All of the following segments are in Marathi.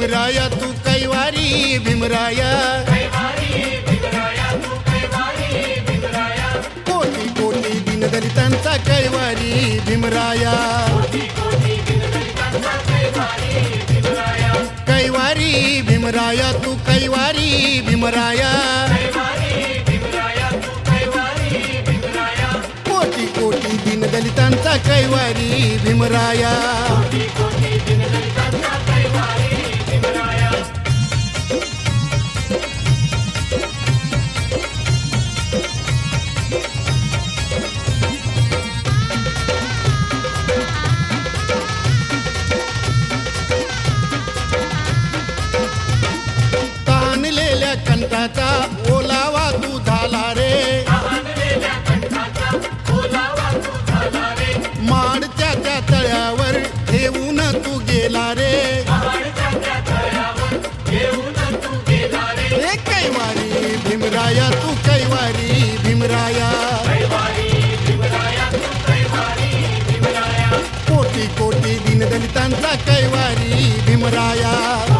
भीमराया तू कैवारी भीमराया, कोटी कोटी दीनदलितांचा कैवारी भीमराया, कैवारी भीमराया तू कैवारी भीमराया, कोटी कोटी दीनदलितांचा कैवारी भीमराया. ताणलेल्या कंठाचा ओलावा तू झाला रे, माडच्या त्या तळ्यावर ठेवून तू गेला रे, हे कैवारी भीमराया तू कैवारी भीमराया, कोटी कोटी दीनदलितांचा कैवारी भीमराया.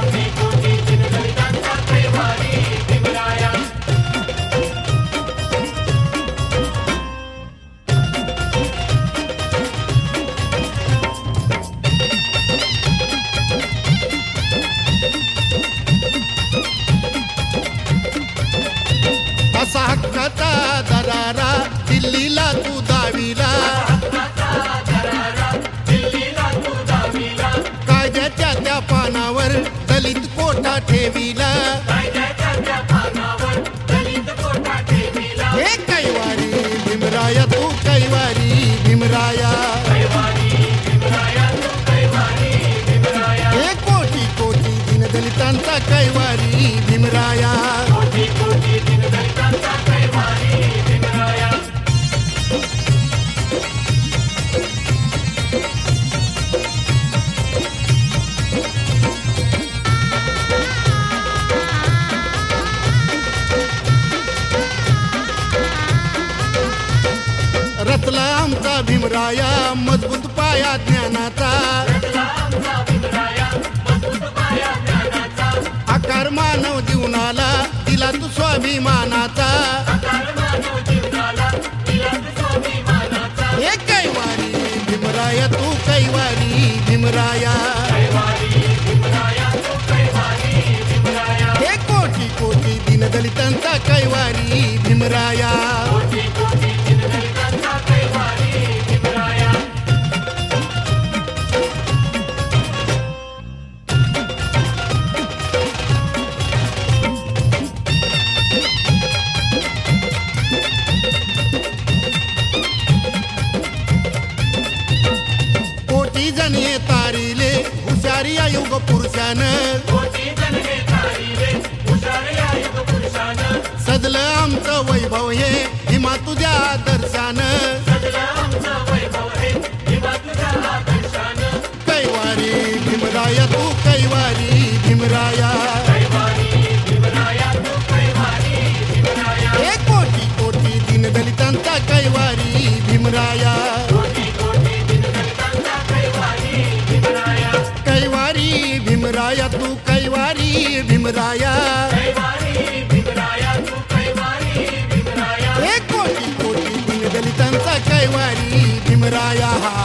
असा हक्काचा दरारा दिल्लीला तू दाविला, कायद्याच्या त्या पानावर दलित कोठा ठेविला, हे कैवारी भीमराया तू कैवारी भीमराया, हे कोटी कोटी दीनदलितांचा कैवारी भीमराया. रचला आमचा भीमराया मजबूत पाया ज्ञानाचा, आकार मानव जीवनाला दिला तू स्वाभिमानाचा, हे कैवारी भीमराया तू कैवारी भीमराया, हे कोटी कोटी दीनदलितांचा कैवारी भीमराया. कोटी जणे तारिले हुशारी युग पुरुषानं, सजलं आमचं वैभव हे भीमा तुझ्या दर्शानं, कैवारी भीमराया तू कैवारी भीमराया, हे कोटी कोटी दीनदलितांचा कैवारी भीमराया, कैवारी भीमराया तू कैवारी भीमराया, हे कोटी कोटी दीनदलितांचा कैवारी भीमराया.